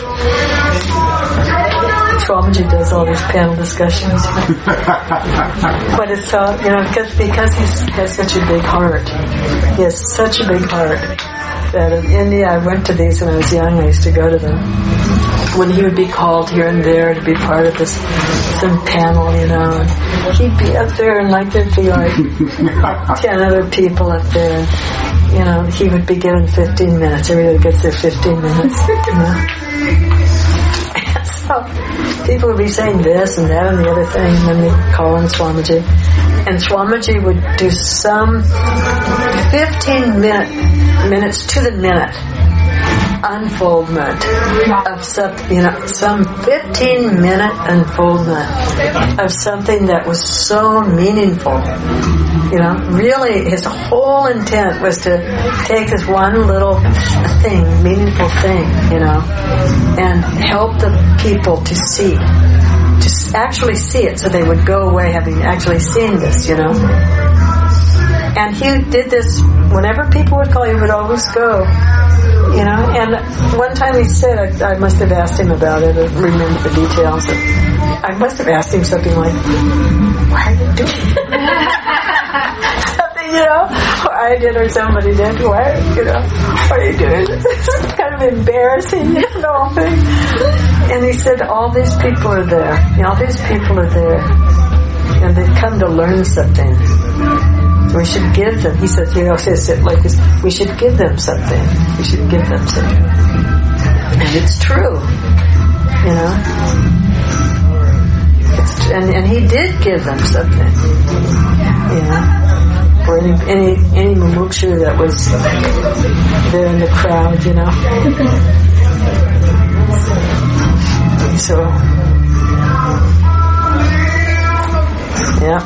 Swamiji does all these panel discussions. But it's because he has such a big heart. He has such a big heart that in India, I went to these when I was young. I used to go to them. When he would be called here and there to be part of some panel, and he'd be up there, and there'd be 10 other people up there, and he would be given 15 minutes. Everybody gets their 15 minutes. people would be saying this and that and the other thing, and then they'd call in Swamiji. And Swamiji would do some 15 minutes to the minute unfoldment of some 15-minute unfoldment of something that was so meaningful. Really his whole intent was to take this one little thing, meaningful thing, and help the people to see, to actually see it, so they would go away having actually seen this, And he did this whenever people would call, he would always go. And one time he said, I must have asked him about it, I remember the details. I must have asked him something like, why are you doing it? Something, or I did or somebody did. Why, why are you doing it? It's kind of embarrassing, the whole thing. And he said, all these people are there. All these people are there. And they've come to learn something. We should give them, he says, says it like this, we should give them something. We should give them something. And it's true, and he did give them something, for any mumukshu that was there in the crowd, So, yeah.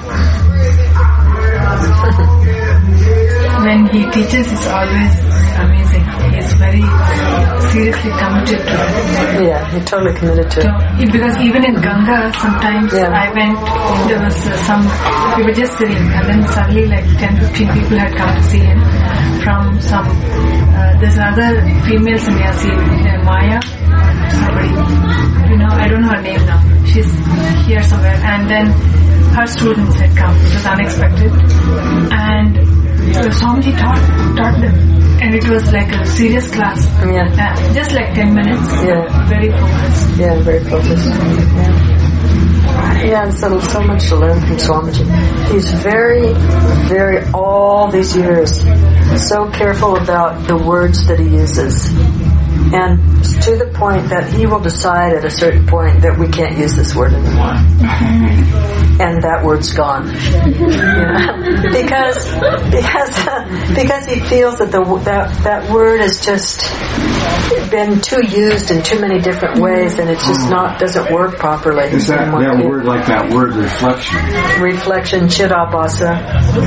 When he teaches, it's always amazing. He's very seriously committed to it. Yeah, he's totally committed to it. Because even in Ganga, sometimes I went, there was we were just sitting, and then suddenly like 10-15 people had come to see him from some, there's another female sannyasi, Maya, somebody, I don't know her name now. She's here somewhere, and then her students had come. It was unexpected. And Swamiji taught them. And it was like a serious class. Yeah. Just like 10 minutes. Yeah. Very focused. Yeah, very focused. Yeah, and so much to learn from Swamiji. He's very, very, all these years, so careful about the words that he uses. And to the point that he will decide at a certain point that we can't use this word anymore. And that word's gone. Because he feels that that word has just been too used in too many different ways, and it's just doesn't work properly. Is that word like that word reflection? Reflection, chidabhasa.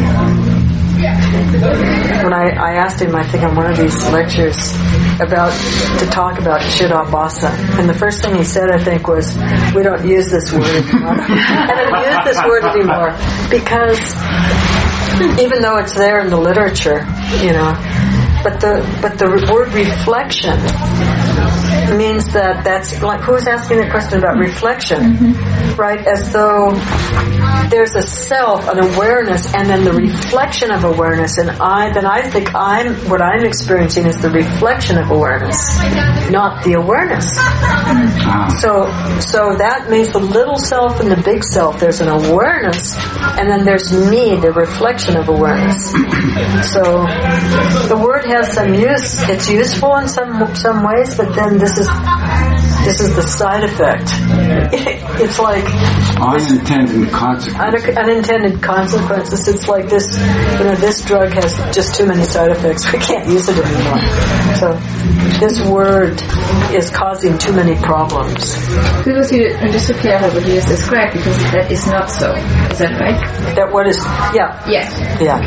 When I asked him, I think on one of these lectures, to talk about chidabhasa, and the first thing he said, I think, was, we don't use this word anymore. I don't use this word anymore because even though it's there in the literature, but the word reflection means that's like, who's asking the question about reflection, right? As though there's a self, an awareness, and then the reflection of awareness, and I think what I'm experiencing is the reflection of awareness, not the awareness. So that means the little self and the big self. There's an awareness, and then there's me, the reflection of awareness. So the word has some use. It's useful in some ways, but then this is the side effect. It's like unintended consequences. Unintended consequences. It's like this. This drug has just too many side effects. We can't use it anymore. So this word is causing too many problems. Because just to clarify what you just described, because that is not so. Is that right? That what is? Yeah. Yes. Yeah.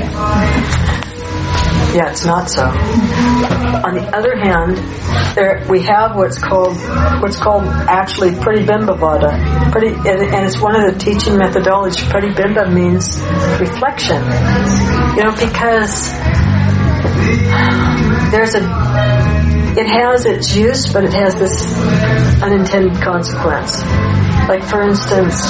Yeah, it's not so. On the other hand, we have what's called actually Pratibimba-vada. And it's one of the teaching methodologies. Pratibimba means reflection. Because it has its use, but it has this unintended consequence. Like, for instance,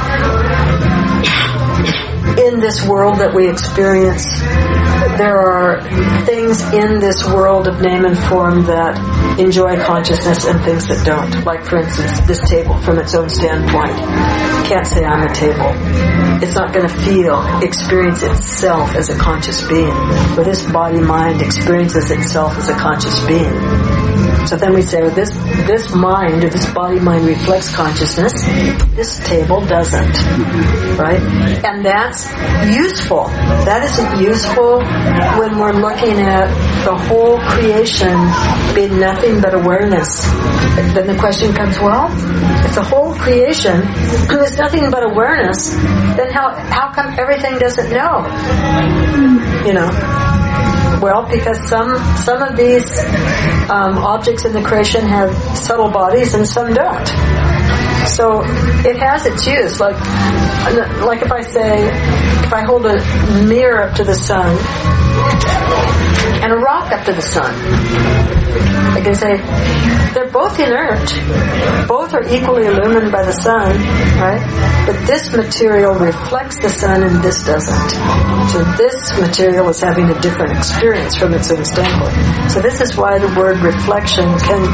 in this world that we experience, there are things in this world of name and form that enjoy consciousness and things that don't. Like, for instance, this table from its own standpoint can't say I'm a table. It's not going to experience itself as a conscious being. But this body-mind experiences itself as a conscious being. So then we say, well, this mind, or this body-mind reflex consciousness, this table doesn't, right? And that's useful. That is useful when we're looking at the whole creation being nothing but awareness. Then the question comes, well, if the whole creation is nothing but awareness, then how come everything doesn't know? You know? Well, because some of these objects in the creation have subtle bodies and some don't. So it has its use. Like if I hold a mirror up to the sun and a rock up to the sun, I can say they're both inert. Both are equally illumined by the sun, right? But this material reflects the sun and this doesn't. So this material is having a different experience from its own standpoint. So this is why the word reflection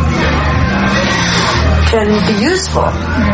can be useful.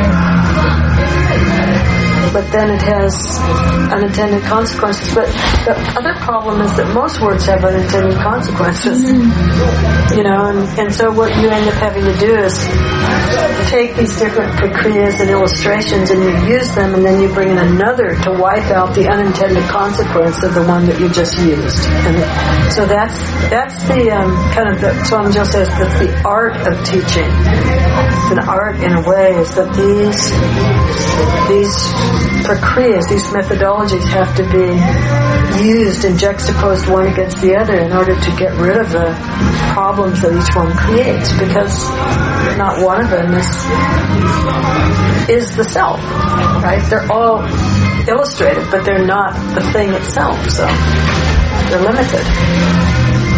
But then it has unintended consequences. But the other problem is that most words have unintended consequences. You know, and so what you end up having to do is take these different prakriyas and illustrations and you use them, and then you bring in another to wipe out the unintended consequence of the one that you just used. And so that's the kind of the Swami Jo says that's the art of teaching. It's an art in a way, is that these prakriyas, these methodologies have to be used and juxtaposed one against the other in order to get rid of the problems that each one creates, because not one of them is the self, right? They're all illustrated, but they're not the thing itself, so they're limited.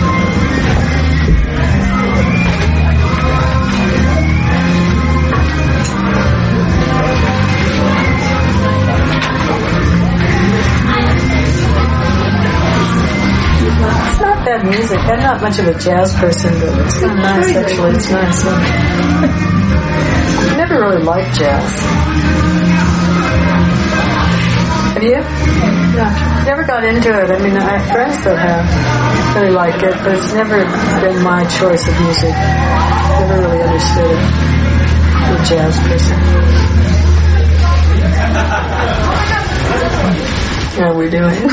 It's not bad music. I'm not much of a jazz person, but it's kind of nice, actually. It's nice. I never really liked jazz. Have you? Yeah. Never got into it. I mean, I have friends that have really like it, but it's never been my choice of music. Never really understood it. I'm a jazz person. How are we doing?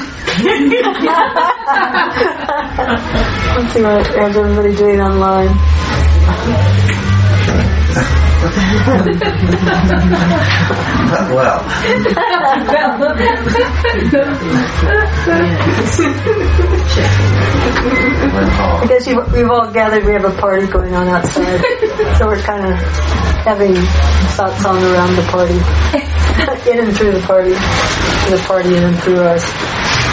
Let's see what everybody doing online. Well. I guess we've all gathered. We have a party going on outside, so we're kind of having satsang around the party, in and through the party, and the party in and through us.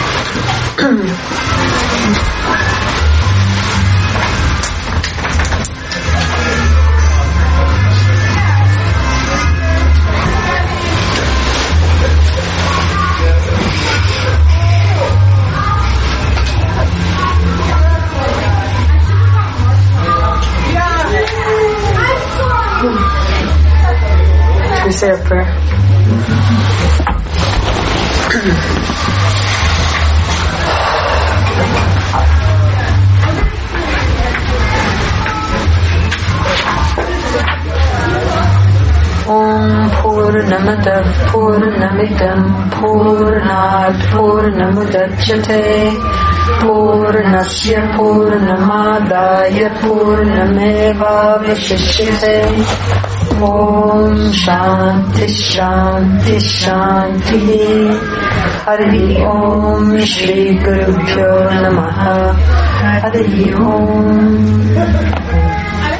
Should we say a prayer? Om Purnamada Purnamidam Purnat Purnamudachyate Purnasya Purnamadaya Purnameva Vishishyate Om Shanti Shanti Shanti Hari Om Shri Guru Pyo Namaha Hari Om